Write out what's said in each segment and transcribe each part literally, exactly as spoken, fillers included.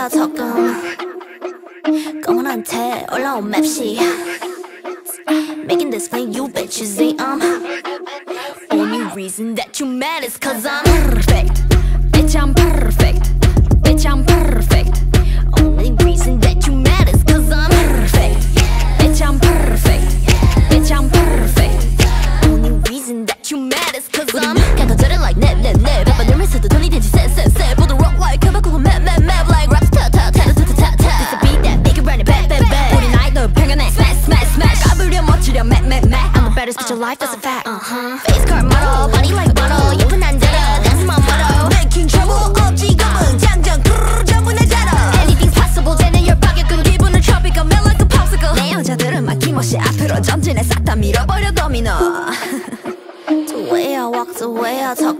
왜요 조금 공원한테 올라온 맵시 Making this for you bitches say I'm Only reason that you mad is cause I'm perfect Bitch I'm perfect Bitch I'm perfect Only reason that you mad is cause I'm perfect Bitch I'm perfect Bitch I'm perfect Only reason that you mad is cause I'm 그냥 거절해 like 넵 넵 넵 몇번 열면서도 돈이 되지 쎄쎄쎄 보도록 like 해바꾸고 맵 맵 맵 like rap 타타 타타 타타 타 This a beat that make it run it back back back 우린 아이돌 평연해 smash smash smash 까불려 멋지려 맵 맵 맵 I'm the baddest bitch alive that's a fact uh-huh. Face card model body like model 예쁜 남자여 that's my motto Making trouble 없지금은 장장 크르르 전부 내 자로 Anything's possible 되는 your pocket 그 기분을 tropical melt like a popsicle 내 여자들은 막힘없이 앞으로 전진해 싹 다 밀어버려 도미노 The way I walk the way I talk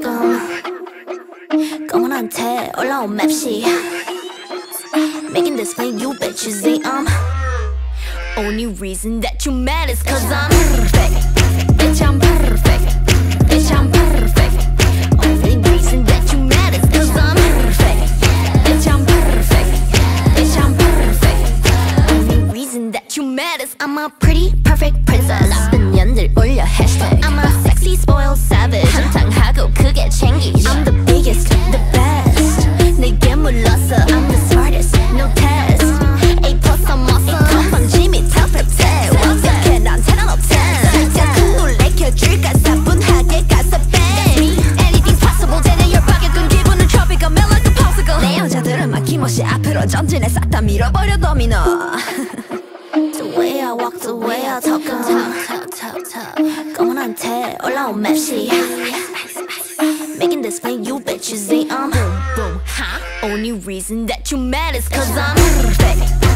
공원한테 올라온 맵시 Making this for you bitches say I'm Only reason that you mad is cause I'm perfect Bitch I'm perfect Bitch I'm perfect Only reason that you mad is cause I'm perfect Bitch I'm perfect Bitch I'm perfect Only reason that you mad is I'm a pretty perfect princess 나쁜 년들 올려 hashtag I'm a sexy spoiled savage 한탕하고 크게 챙기죠 I'm the biggest, the best 내게 물러서 I'm the smartest, no test A plus I'm awesome 건방짐이 탑랩해 완벽해 난 ten out of ten 살짝 큰 놀래켜줄까 사분하게 가서 bang Anything's possible 되는 your pocket 끈 기분은 tropical melt like a popsicle 내 여자들은 막힘없이 앞으로 전진해 싹 다 밀어버려 도미노 The way I walk, the way I talk, talk, talk, talk, talk. 공원한테 올라온 맵시 Making this for you bitches say I'm boom, boom, huh? Only reason that you mad is cause I'm perfect